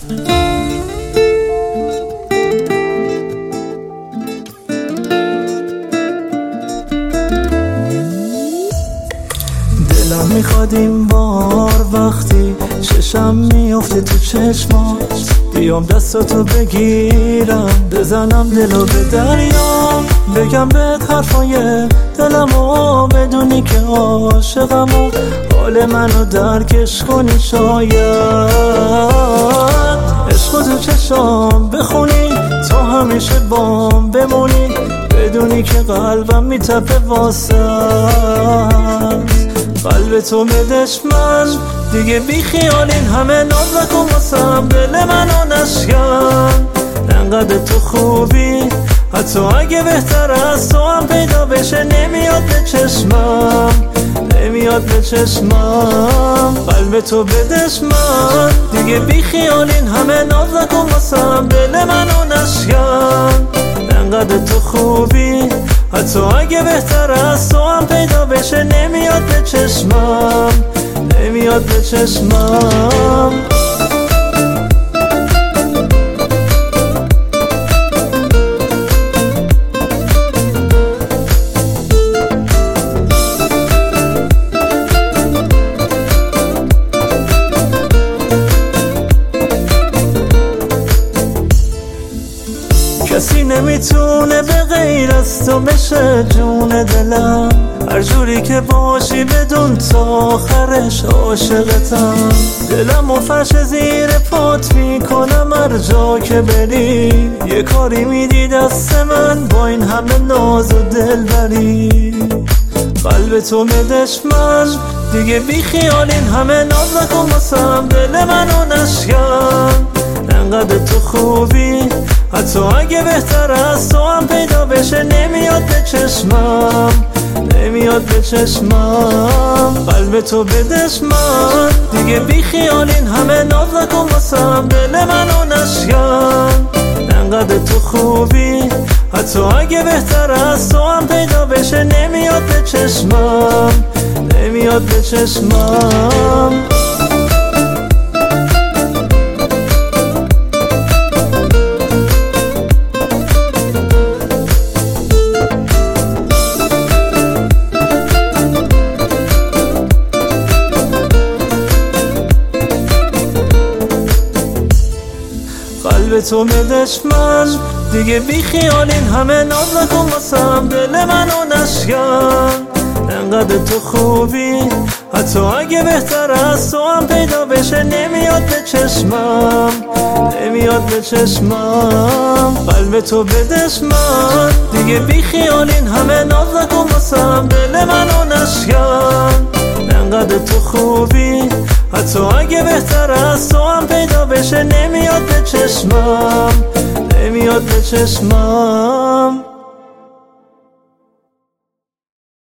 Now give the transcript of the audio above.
دلم میخواد این بار وقتی چشم میفته تو چشمات بیام دستاتو بگیرم بزنم دلو به دریا بگم بهت حرفای دلمو بدونی که عاشقم و حال منو درکش کنی شاید عشقو تو چشام بخونی تا همیشه بام بمونی بدونی که قلبم میتپه واسه قلب تو بدش من دیگه بی خیال این همه ناز نکن واسم دل منو نشکن انقدر تو خوبی حتی اگه بهتر از تو هم پیدا بشه نمیاد به چشمم نمیاد به چشمم قلب تو بدش من دیگه بی خیال این همه ناز نکن واسم دل منو نشکن انقدر تو خوبی حتی اگه بهتر از تو هم پیدا بشه نمیاد به چشمم نمیاد به چشمم کسی نمیتونه به غیر از تو بشه جون دلم هر جوری که باشی بدون تا آخرش عاشقتم دلم و فرش زیر پات میکنم هر جا که بری یه کاری میدی دست من با این همه ناز و دلبری قلب تو بدش من دیگه بی خیال این همه ناز نکن واسم دل منو نشکن انقدر تو خوبی حتی اگه بهتر از تو هم پیدا بشه نمیاد به چشمم نمیاد به چشمم قلب تو بدش من دیگه بی خیال این همه ناز نکن واسم دل منو نشکن انقدر تو خوبی حتی اگه بهتر از تو هم پیدا بشه نمیاد به چشمم نمیاد به چشمم قلب تو بدش من دیگه بی خیال این همه ناز نکن واسم دل منو نشکن انقدر تو خوبی حتی اگه بهتر از تو هم پیدا بشه نمیاد به چشمم نمیاد به چشمم قلب تو بدش من دیگه بی خیال این همه ناز نکن واسم دل منو نشکن انقدر تو خوبی حتی اگه بهتر از تو هم پیدا بشه نمیاد به چشمم نمیاد به چشمم